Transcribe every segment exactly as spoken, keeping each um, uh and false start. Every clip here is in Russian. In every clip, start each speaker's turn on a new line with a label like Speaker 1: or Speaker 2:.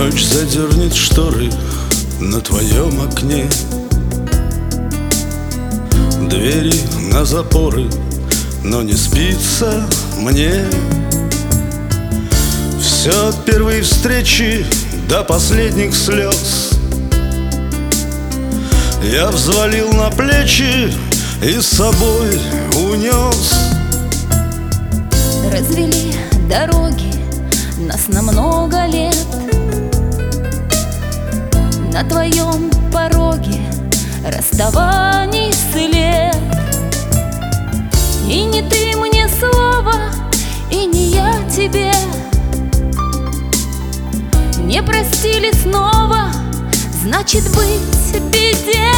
Speaker 1: Ночь задернет шторы на твоем окне, двери на запоры, но не спится мне. Все от первой встречи до последних слез я взвалил на плечи и с собой унес.
Speaker 2: Развели дороги нас на много лет. На твоем пороге расставаний след. И не ты мне слово, и не я тебе. Не простили снова, значит быть в беде.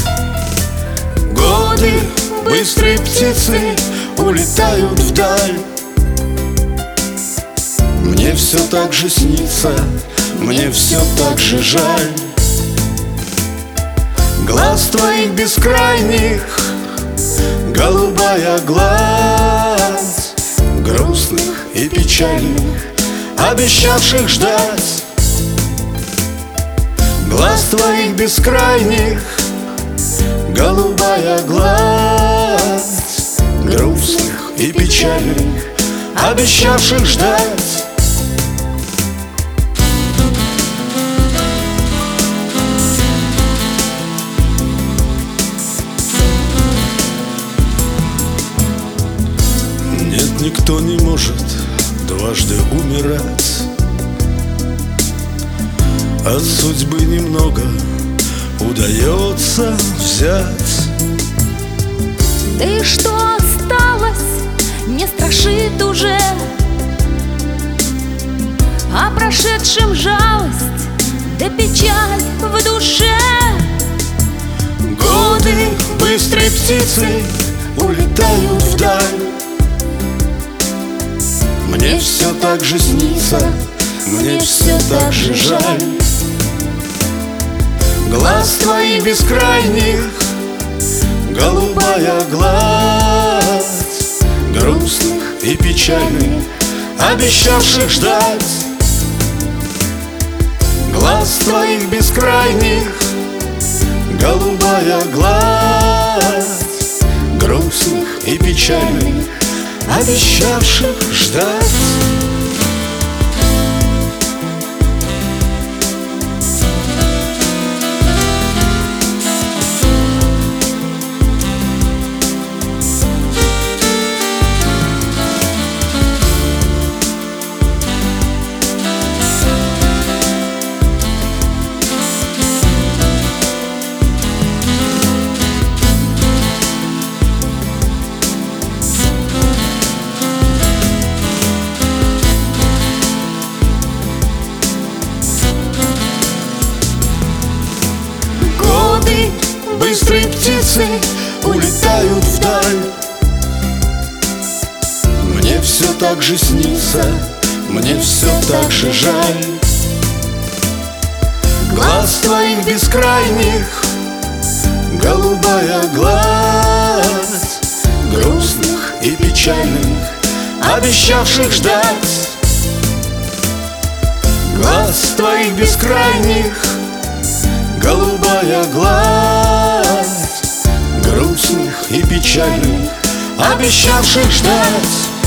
Speaker 1: Годы быстрой птицей улетают вдаль. Мне все так же снится, мне все так же жаль. Глаз твоих бескрайних, голубая глаз, грустных и печальных, обещавших ждать. Глаз твоих бескрайних, голубая глаз, грустных и печальных, обещавших ждать. Нет, никто не может дважды умирать. От судьбы немного удается взять.
Speaker 2: Да и что осталось, не страшит уже. О прошедшем жалость, да печаль в душе.
Speaker 1: Годы быстрой птицей улетают вдаль. Мне все так же снится, мне все так же жаль. Глаз твоих бескрайних, голубая глаз, грустных и печальных, обещавших ждать. Глаз твоих бескрайних, голубая глаз, грустных и печальных, обещавших ждать. Быстрой птицей улетают вдаль. Мне все так же снится, мне все так же жаль. Глаз твоих бескрайних, голубая глаз, грустных и печальных, обещавших ждать. Глаз твоих бескрайних, голубая глаз, грустных и печальных, обещавших ждать.